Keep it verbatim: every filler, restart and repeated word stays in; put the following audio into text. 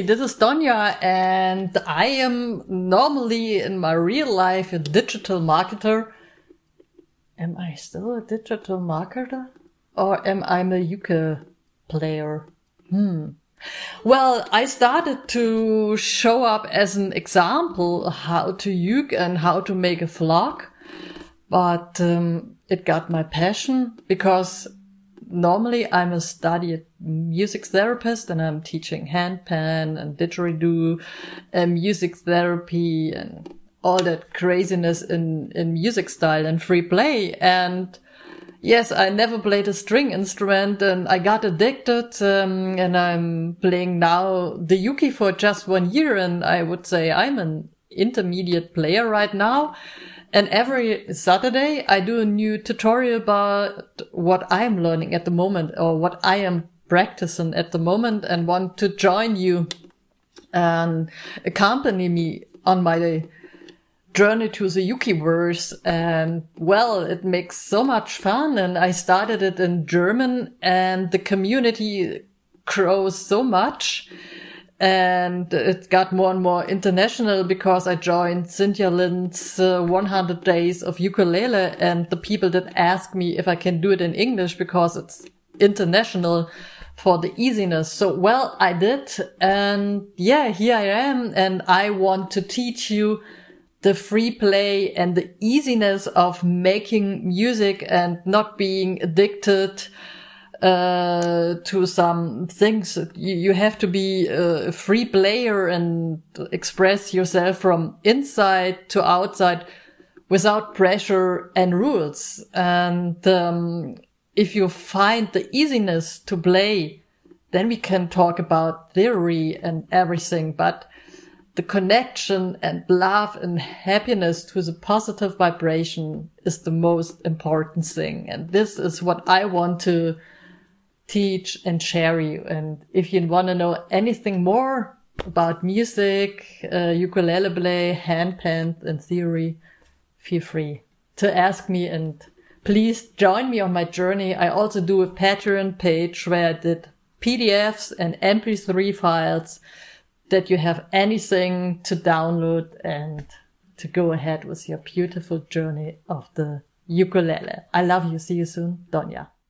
Hey, this is Donya, and I am normally in my real life a digital marketer. Am I still a digital marketer? Or am I a uke player? Hmm. Well, I started to show up as an example how to uke and how to make a vlog. But um, it got my passion because normally I'm a studied music therapist and I'm teaching handpan and didgeridoo and music therapy and all that craziness in, in music style and free play. And yes, I never played a string instrument and I got addicted, um, and I'm playing now the uke for just one year. And I would say I'm an intermediate player right now. And every Saturday I do a new tutorial about what I'm learning at the moment or what I am practicing at the moment and want to join you and accompany me on my journey to the Ukeverse. And well, it makes so much fun. And I started it in German and the community grows so much. And it got more and more international because I joined Cynthia Lynn's uh, one hundred days of ukulele, and the people that ask me if I can do it in English because it's international for the easiness. So, well, I did. And yeah, here I am. And I want to teach you the free play and the easiness of making music and not being addicted Uh, to some things. You, you have to be a free player and express yourself from inside to outside without pressure and rules. And um, if you find the easiness to play, then we can talk about theory and everything. But the connection and love and happiness to the positive vibration is the most important thing. And this is what I want to teach and share you. And if you want to know anything more about music, uh, ukulele play, handpan and theory, feel free to ask me and please join me on my journey. I also do a Patreon page where I did P D Fs and M P three files that you have anything to download and to go ahead with your beautiful journey of the ukulele. I love you. See you soon. Donya.